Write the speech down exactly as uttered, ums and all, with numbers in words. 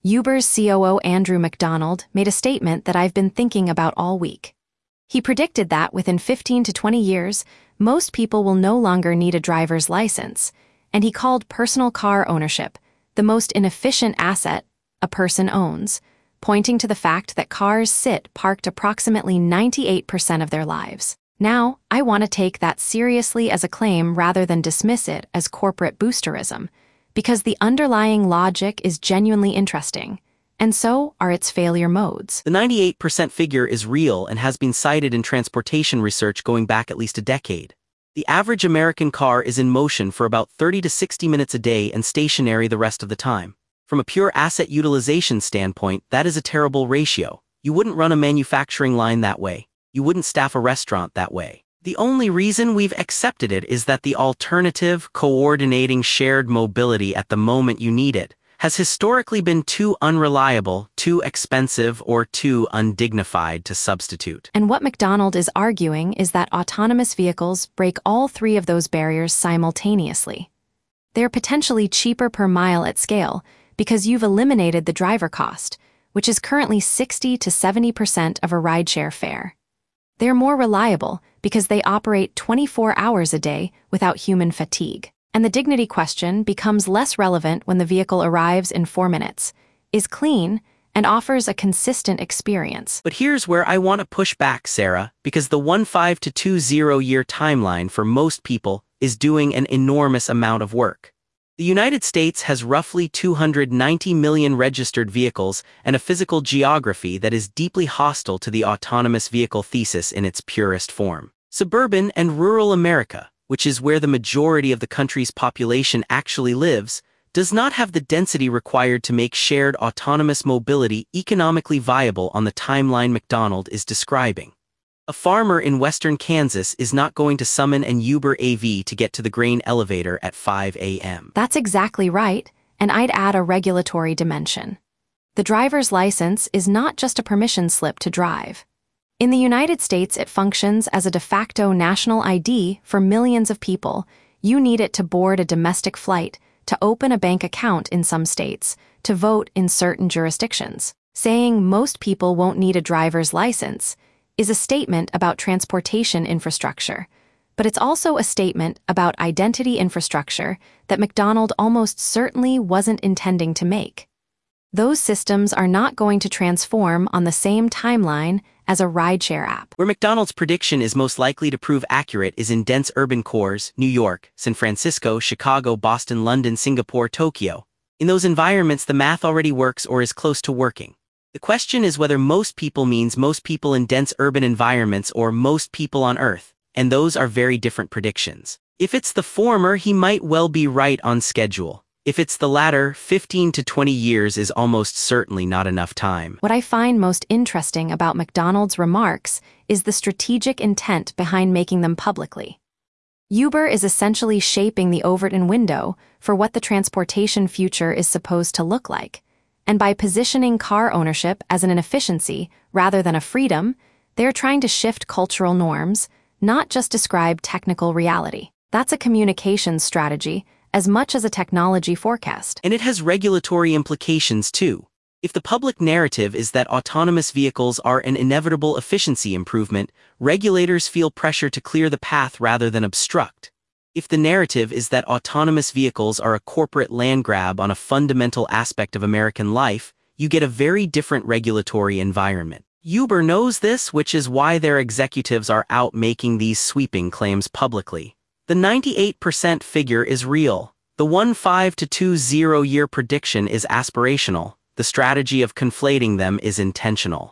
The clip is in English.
Uber's C O O Andrew Macdonald made a statement that I've been thinking about all week. He predicted that within fifteen to twenty years, most people will no longer need a driver's license, and he called personal car ownership the most inefficient asset a person owns, pointing to the fact that cars sit parked approximately ninety-eight percent of their lives. Now, I want to take that seriously as a claim rather than dismiss it as corporate boosterism, because the underlying logic is genuinely interesting, and so are its failure modes. The ninety-eight percent figure is real and has been cited in transportation research going back at least a decade. The average American car is in motion for about thirty to sixty minutes a day and stationary the rest of the time. From a pure asset utilization standpoint, that is a terrible ratio. You wouldn't run a manufacturing line that way. You wouldn't staff a restaurant that way. The only reason we've accepted it is that the alternative, coordinating shared mobility at the moment you need it, has historically been too unreliable, too expensive, or too undignified to substitute. And what Macdonald is arguing is that autonomous vehicles break all three of those barriers simultaneously. They're potentially cheaper per mile at scale because you've eliminated the driver cost, which is currently sixty to seventy percent of a rideshare fare. They're more reliable because they operate twenty-four hours a day without human fatigue. And the dignity question becomes less relevant when the vehicle arrives in four minutes, is clean, and offers a consistent experience. But here's where I want to push back, Sarah, because the one five to two zero year timeline for most people is doing an enormous amount of work. The United States has roughly two hundred ninety million registered vehicles and a physical geography that is deeply hostile to the autonomous vehicle thesis in its purest form. Suburban and rural America, which is where the majority of the country's population actually lives, does not have the density required to make shared autonomous mobility economically viable on the timeline Macdonald is describing. A farmer in western Kansas is not going to summon an Uber A V to get to the grain elevator at five A M That's exactly right, and I'd add a regulatory dimension. The driver's license is not just a permission slip to drive. In the United States, it functions as a de facto national I D for millions of people. You need it to board a domestic flight, to open a bank account in some states, to vote in certain jurisdictions. Saying most people won't need a driver's license is a statement about transportation infrastructure, but it's also a statement about identity infrastructure that Macdonald almost certainly wasn't intending to make. Those systems are not going to transform on the same timeline as a rideshare app. Where Macdonald's prediction is most likely to prove accurate is in dense urban cores, New York, San Francisco, Chicago, Boston, London, Singapore, Tokyo. In those environments, the math already works or is close to working. The question is whether most people means most people in dense urban environments or most people on Earth, and those are very different predictions. If it's the former, he might well be right on schedule. If it's the latter, fifteen to twenty years is almost certainly not enough time. What I find most interesting about Macdonald's remarks is the strategic intent behind making them publicly. Uber is essentially shaping the Overton window for what the transportation future is supposed to look like. And by positioning car ownership as an inefficiency rather than a freedom, they're trying to shift cultural norms, not just describe technical reality. That's a communications strategy as much as a technology forecast. And it has regulatory implications too. If the public narrative is that autonomous vehicles are an inevitable efficiency improvement, regulators feel pressure to clear the path rather than obstruct. If the narrative is that autonomous vehicles are a corporate land grab on a fundamental aspect of American life, you get a very different regulatory environment. Uber knows this, which is why their executives are out making these sweeping claims publicly. The ninety-eight percent figure is real. The one five to two zero year prediction is aspirational. The strategy of conflating them is intentional.